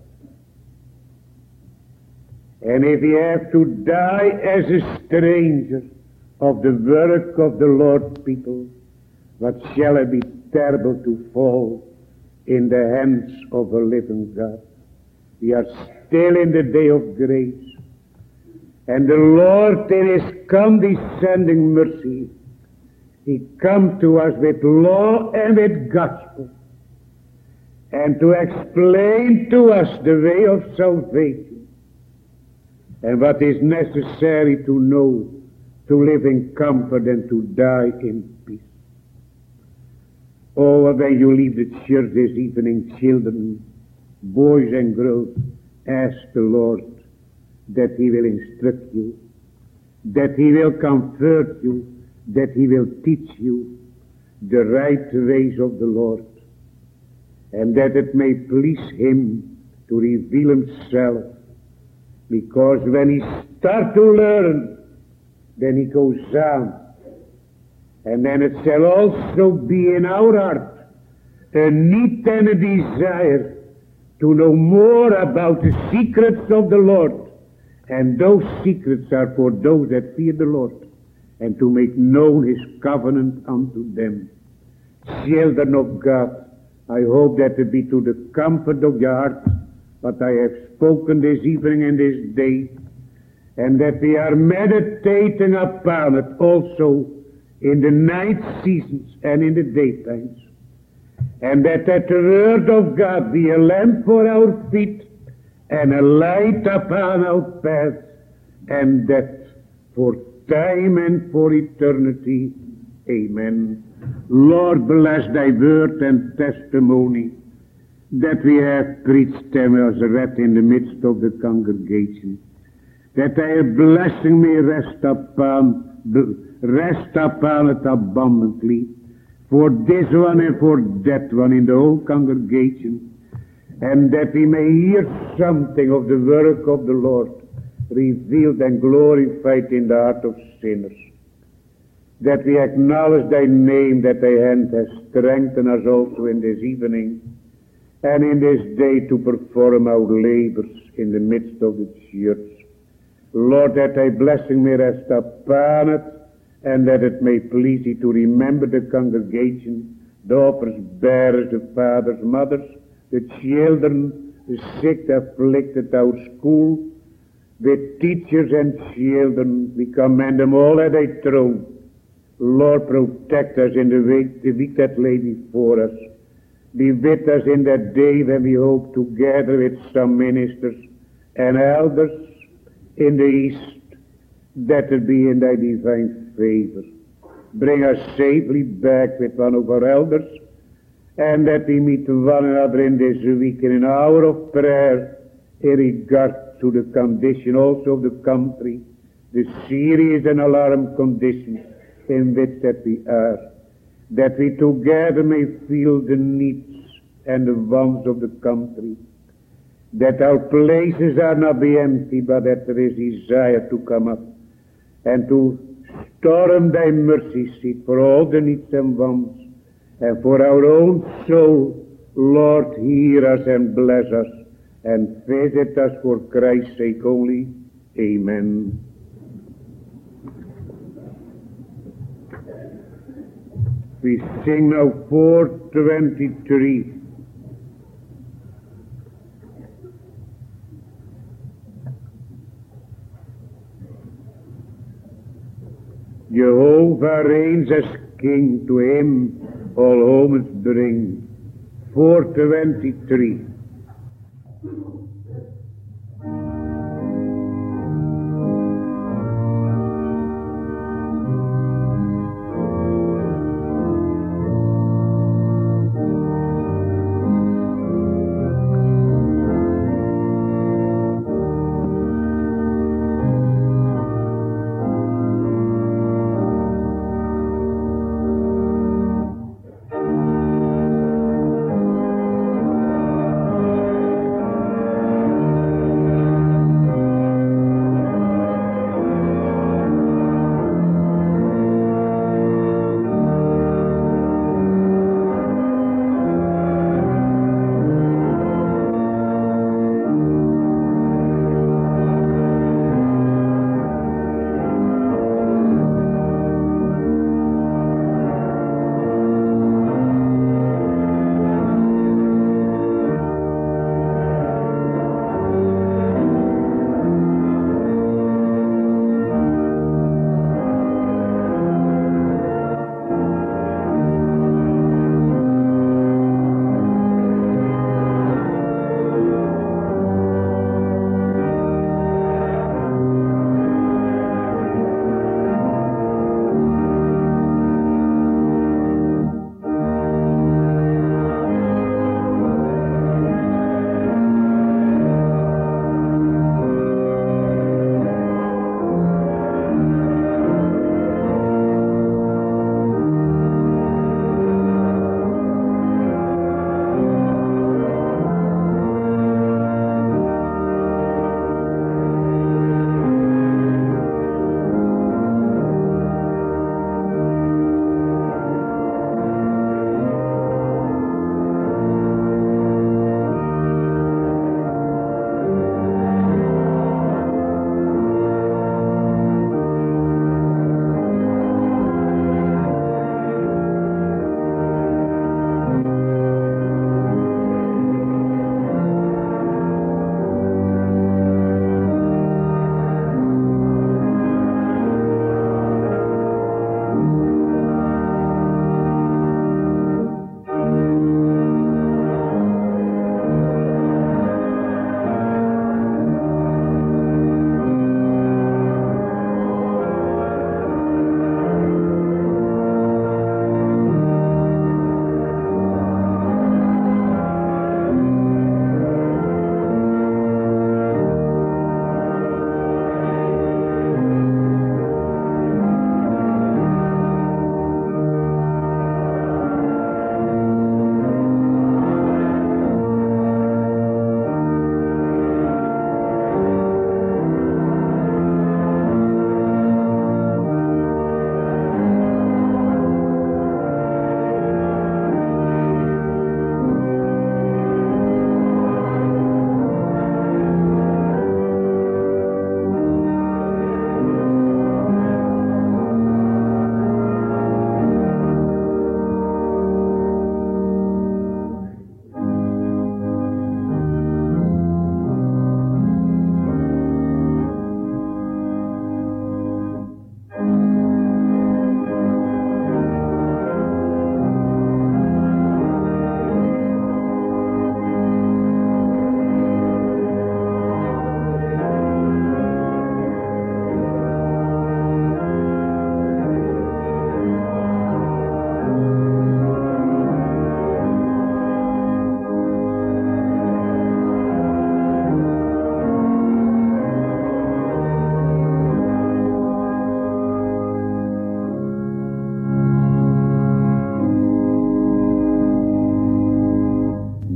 And if we have to die as a stranger of the work of the Lord people, what shall it be terrible to fall in the hands of a living God. We are still in the day of grace. And the Lord in His condescending mercy, He come to us with law and with gospel, and to explain to us the way of salvation, and what is necessary to know to live in comfort and to die in peace. Oh, when you leave the church this evening, children, boys and girls, ask the Lord that He will instruct you, that He will comfort you, that He will teach you the right ways of the Lord, and that it may please Him to reveal Himself, because when He starts to learn, then He goes on, and then it shall also be in our heart a need and a desire to know more about the secrets of the Lord, and those secrets are for those that fear the Lord, and to make known His covenant unto them. Children of God, I hope that it be to the comfort of your heart what I have spoken this evening and this day, and that we are meditating upon it also in the night seasons and in the daytimes, and that that the word of God be a lamp for our feet and a light upon our path, and that for time and for eternity. Amen. Lord, bless Thy word and testimony that we have preached and was read in the midst of the congregation, that Thy blessing may rest upon rest upon it abundantly for this one and for that one in the whole congregation, and that we may hear something of the work of the Lord revealed and glorified in the heart of sinners, that we acknowledge Thy name, that Thy hand has strengthened us also in this evening and in this day to perform our labors in the midst of the church. Lord, that Thy blessing may rest upon it, and that it may please Thee to remember the congregation, the offers bearers, the fathers, mothers, the children, the sick, the afflicted, our school, the teachers and children. We commend them all at Thy throne. Lord, protect us in the week, the week that lay before us. Be with us in that day when we hope to gather with some ministers and elders in the east, that it be in Thy divine favor. Bring us safely back with one of our elders, and that we meet one another in this week in an hour of prayer in regard to the condition also of the country, the serious and alarm conditions in which that we are, that we together may feel the needs and the wants of the country, that our places are not be empty, but that there is desire to come up and to storm Thy mercy seat for all the needs and wants, and for our own soul. Lord, hear us and bless us, and visit us for Christ's sake only. Amen. We sing now four twenty-three. Jehovah reigns as King, to Him all homage bring. four twenty-three.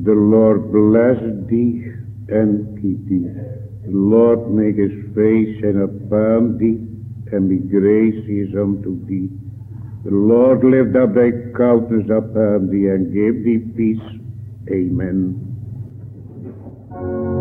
The Lord bless thee and keep thee. The Lord make his face shine upon thee and be gracious unto thee. The Lord lift up thy countenance upon thee and give thee peace. Amen.